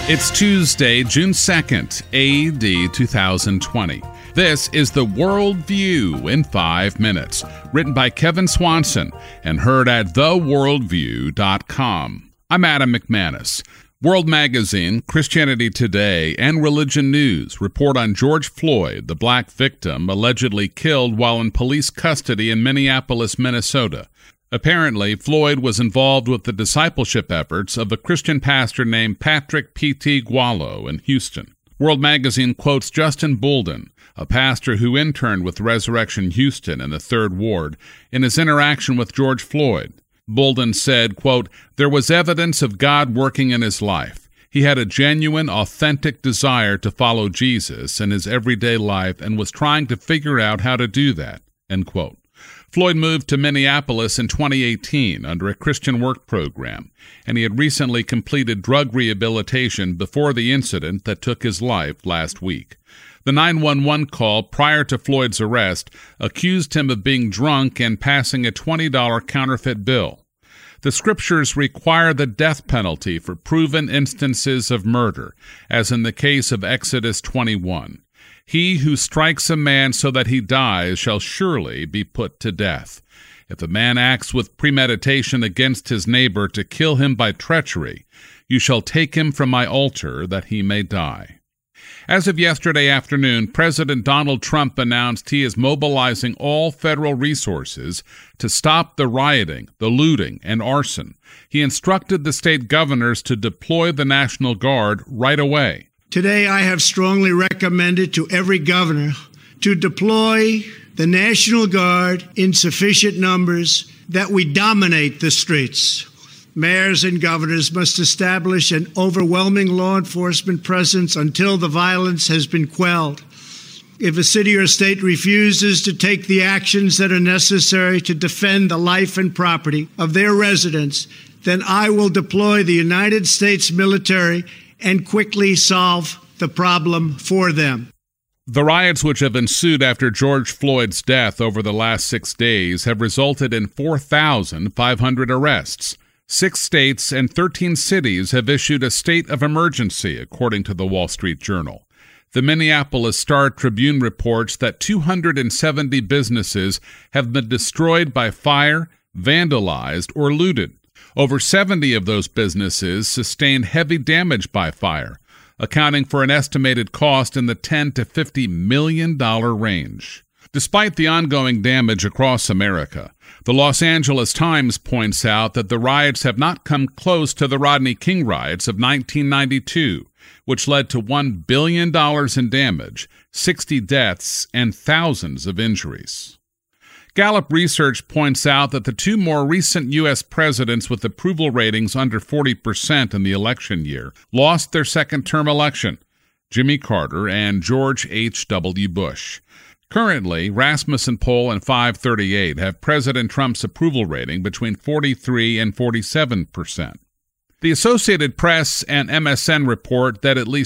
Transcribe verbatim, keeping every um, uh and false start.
It's Tuesday, June second, A D two thousand twenty. This is the World View in five minutes, written by Kevin Swanson and heard at the world view dot com. I'm Adam McManus. World Magazine, Christianity Today, and Religion News report on George Floyd, the black victim allegedly killed while in police custody in Minneapolis, Minnesota. Apparently, Floyd was involved with the discipleship efforts of a Christian pastor named Patrick P T Gualo in Houston. World Magazine quotes Justin Bolden, a pastor who interned with Resurrection Houston in the Third Ward, in his interaction with George Floyd. Bolden said, quote, "There was evidence of God working in his life. He had a genuine, authentic desire to follow Jesus in his everyday life and was trying to figure out how to do that," end quote. Floyd moved to Minneapolis in twenty eighteen under a Christian work program, and he had recently completed drug rehabilitation before the incident that took his life last week. The nine one one call prior to Floyd's arrest accused him of being drunk and passing a twenty dollars counterfeit bill. The scriptures require the death penalty for proven instances of murder, as in the case of Exodus twenty-one. He who strikes a man so that he dies shall surely be put to death. If a man acts with premeditation against his neighbor to kill him by treachery, you shall take him from my altar that he may die. As of yesterday afternoon, President Donald Trump announced he is mobilizing all federal resources to stop the rioting, the looting, and arson. He instructed the state governors to deploy the National Guard right away. Today, I have strongly recommended to every governor to deploy the National Guard in sufficient numbers that we dominate the streets. Mayors and governors must establish an overwhelming law enforcement presence until the violence has been quelled. If a city or state refuses to take the actions that are necessary to defend the life and property of their residents, then I will deploy the United States military and quickly solve the problem for them. The riots which have ensued after George Floyd's death over the last six days have resulted in four thousand five hundred arrests. Six states and thirteen cities have issued a state of emergency, according to the Wall Street Journal. The Minneapolis Star-Tribune reports that two hundred seventy businesses have been destroyed by fire, vandalized, or looted. Over seventy of those businesses sustained heavy damage by fire, accounting for an estimated cost in the ten to fifty million dollars range. Despite the ongoing damage across America, the Los Angeles Times points out that the riots have not come close to the Rodney King riots of nineteen ninety-two, which led to one billion dollars in damage, sixty deaths, and thousands of injuries. Gallup research points out that the two more recent U S presidents with approval ratings under forty percent in the election year lost their second-term election, Jimmy Carter and George H W Bush. Currently, Rasmussen poll and five thirty-eight have President Trump's approval rating between forty-three and forty-seven percent. The Associated Press and M S N report that at least